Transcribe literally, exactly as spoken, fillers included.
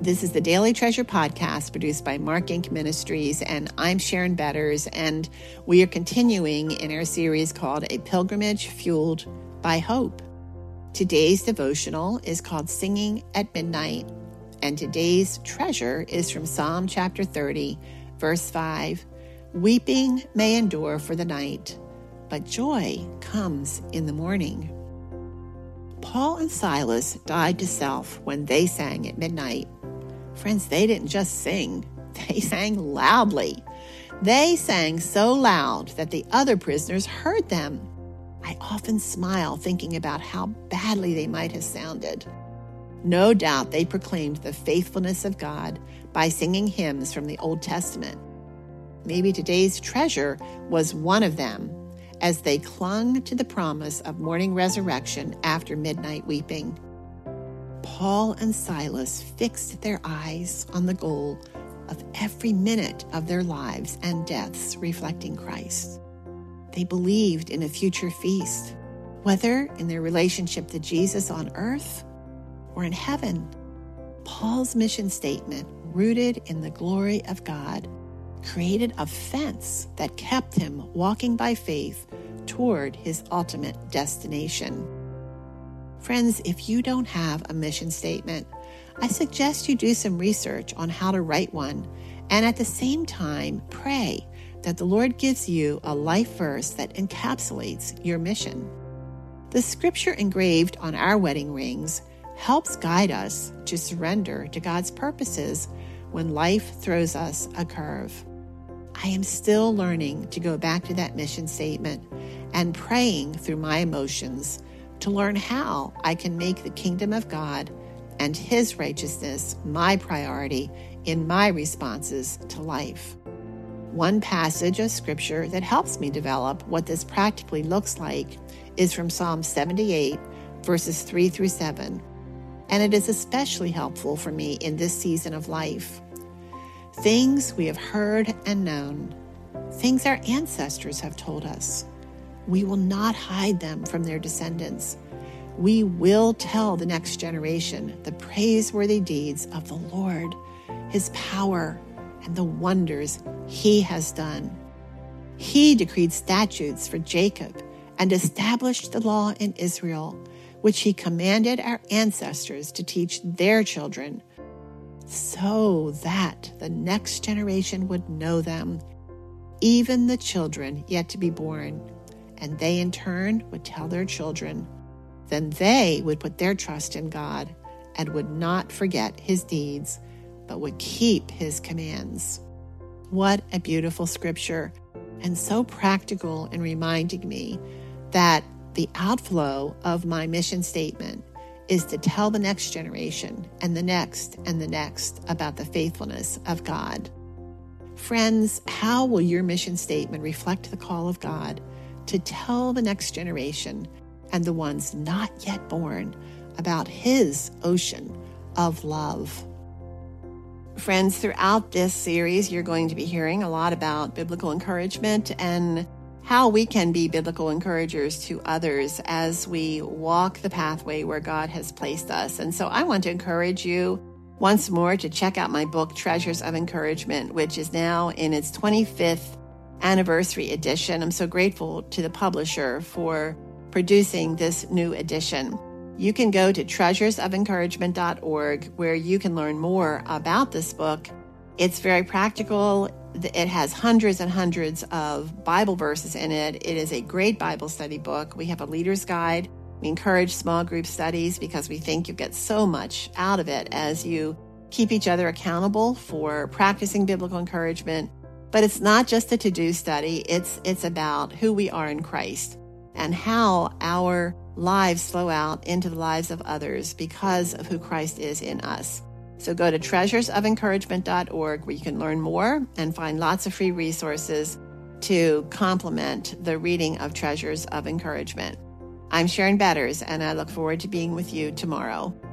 This is the Daily Treasure Podcast produced by Mark Inc Ministries, and I'm Sharon Betters, and we are continuing in our series called A Pilgrimage Fueled by Hope. Today's devotional is called Singing at Midnight, and today's treasure is from Psalm chapter thirty, verse five. Weeping may endure for the night, but joy comes in the morning. Paul and Silas died to self when they sang at midnight. Friends, they didn't just sing, they sang loudly. They sang so loud that the other prisoners heard them. I often smile thinking about how badly they might have sounded. No doubt they proclaimed the faithfulness of God by singing hymns from the Old Testament. Maybe today's treasure was one of them, as they clung to the promise of morning resurrection after midnight weeping. Paul and Silas fixed their eyes on the goal of every minute of their lives and deaths reflecting Christ. They believed in a future feast, whether in their relationship to Jesus on earth or in heaven. Paul's mission statement, rooted in the glory of God, created a fence that kept him walking by faith toward his ultimate destination. Friends, if you don't have a mission statement, I suggest you do some research on how to write one, and at the same time, pray that the Lord gives you a life verse that encapsulates your mission. The scripture engraved on our wedding rings helps guide us to surrender to God's purposes when life throws us a curve. I am still learning to go back to that mission statement and praying through my emotions to learn how I can make the kingdom of God and his righteousness my priority in my responses to life. One passage of scripture that helps me develop what this practically looks like is from Psalm seventy-eight, verses three through seven, and it is especially helpful for me in this season of life. Things we have heard and known, things our ancestors have told us, we will not hide them from their descendants. We will tell the next generation the praiseworthy deeds of the Lord, his power, and the wonders he has done. He decreed statutes for Jacob and established the law in Israel, which he commanded our ancestors to teach their children, so that the next generation would know them, even the children yet to be born, and they in turn would tell their children. Then they would put their trust in God and would not forget his deeds, but would keep his commands. What a beautiful scripture, and so practical in reminding me that the outflow of my mission statement is to tell the next generation and the next and the next about the faithfulness of God. Friends, how will your mission statement reflect the call of God to tell the next generation and the ones not yet born about his ocean of love? Friends, throughout this series, you're going to be hearing a lot about biblical encouragement and how we can be biblical encouragers to others as we walk the pathway where God has placed us. And so I want to encourage you once more to check out my book, Treasures of Encouragement, which is now in its twenty-fifth anniversary edition. I'm so grateful to the publisher for producing this new edition. You can go to treasures of encouragement dot org, where you can learn more about this book. It's very practical. It has hundreds and hundreds of Bible verses in it. It is a great Bible study book. We have a leader's guide. We encourage small group studies because we think you'll get so much out of it as you keep each other accountable for practicing biblical encouragement. But it's not just a to-do study. It's, it's about who we are in Christ and how our lives flow out into the lives of others because of who Christ is in us. So go to treasures of encouragement dot org, where you can learn more and find lots of free resources to complement the reading of Treasures of Encouragement. I'm Sharon Betters, and I look forward to being with you tomorrow.